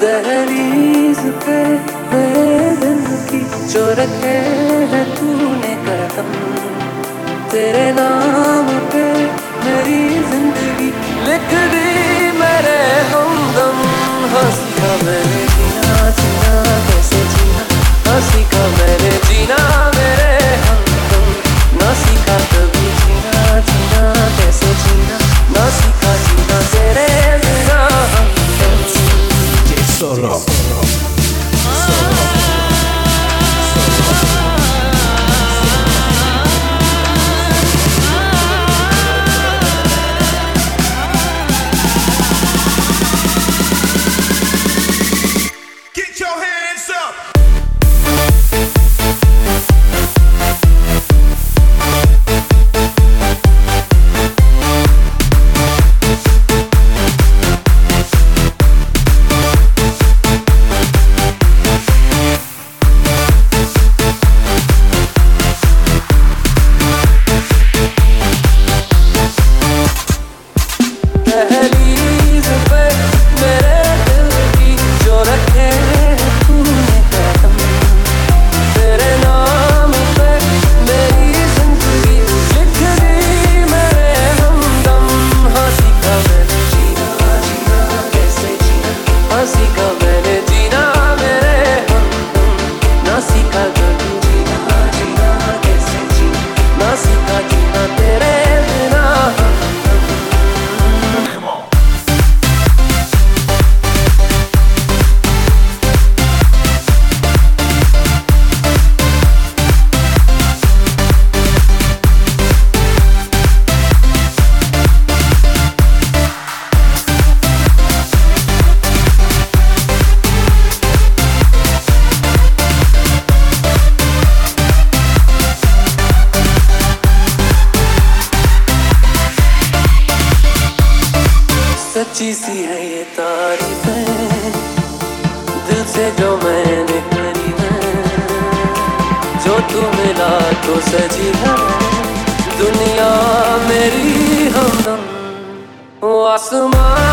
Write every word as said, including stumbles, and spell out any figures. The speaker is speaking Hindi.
दहलीज पे मेरे दिल की जो रखे है तूने कदम, तेरे नाम पे मेरी जिंदगी लिख दी मेरे हमदम। हंसी का मैंने जीना जीना कैसे जीना, हंसी का मैंने जीना मेरे हमदम। ना सीखा कभी जीना जीना कैसे जीना, ना सीखा जीना तेरे बिना हमदम। Solo. दहलीज पे मेरे दिल की जो रखे है तूने कदम, तेरे नाम पे मेरी जिंदगी लिख दी मेरे हमदम। हंसी का मैंने जीना जीना कैसे जीना, हंसी का मैंने जीना मेरे हमदम। ना सीखा कभी जीना जीना कैसे जीना, ना सीखा जीना तेरे बिना हमदम। सच्ची सी है ये तारीफें दिल से जो मैंने करी है, जो तू मिला तो सजी है दुनिया मेरी हमदम। वो आसमां